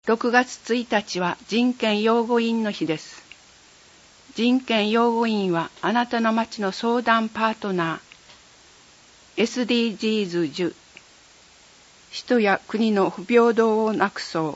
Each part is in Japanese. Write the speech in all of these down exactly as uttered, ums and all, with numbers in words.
ろくがつついたちは人権擁護員の日です。人権擁護員はあなたの町の相談パートナー、エスディージーズじゅう、人や国の不平等をなくそう。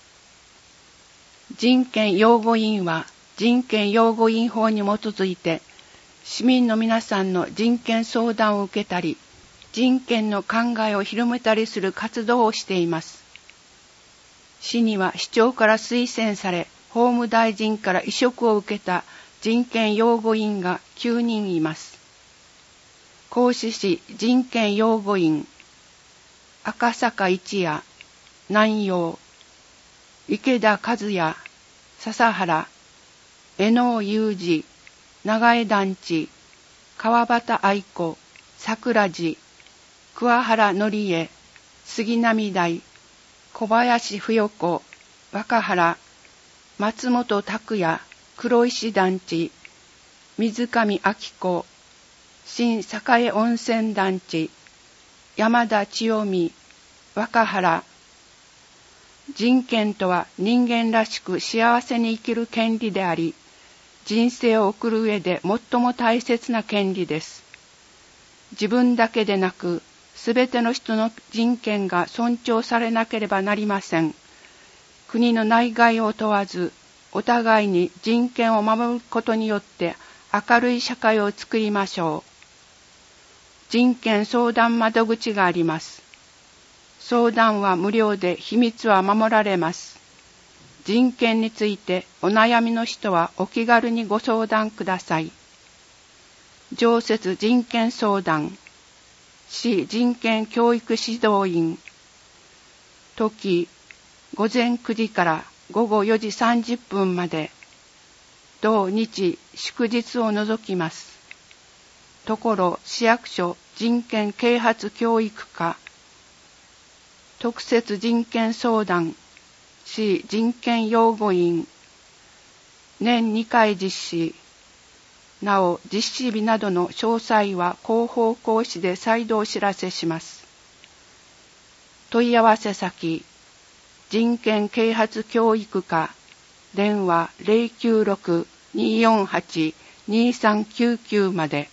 人権擁護員は人権擁護員法に基づいて、市民の皆さんの人権相談を受けたり、人権の考えを広めたりする活動をしています。市には市長から推薦され、法務大臣から委嘱を受けた人権擁護員がきゅうにんいます。甲子市人権擁護員、赤坂一也、南陽、池田和也、笹原、江能裕二、長江団地、川端愛子、桜地、桑原則家、杉並台、小林不代子、若原、松本拓也、黒石団地、水上明子、新栄温泉団地、山田千代美、若原。人権とは人間らしく幸せに生きる権利であり、人生を送る上で最も大切な権利です。自分だけでなく、すべての人の人権が尊重されなければなりません。国の内外を問わず、お互いに人権を守ることによって明るい社会を作りましょう。人権相談窓口があります。相談は無料で秘密は守られます。人権についてお悩みの人はお気軽にご相談ください。常設人権相談、市人権教育指導員、時午前くじから午後よじさんじゅっぷんまで、同日祝日を除きます。ところ市役所人権啓発教育課、特設人権相談、市人権擁護員、年にかい実施。なお、実施日などの詳細は広報講師で再度お知らせします。問い合わせ先、人権啓発教育課、電話 ゼロきゅうろく にーよんはち にーさんきゅうきゅう まで。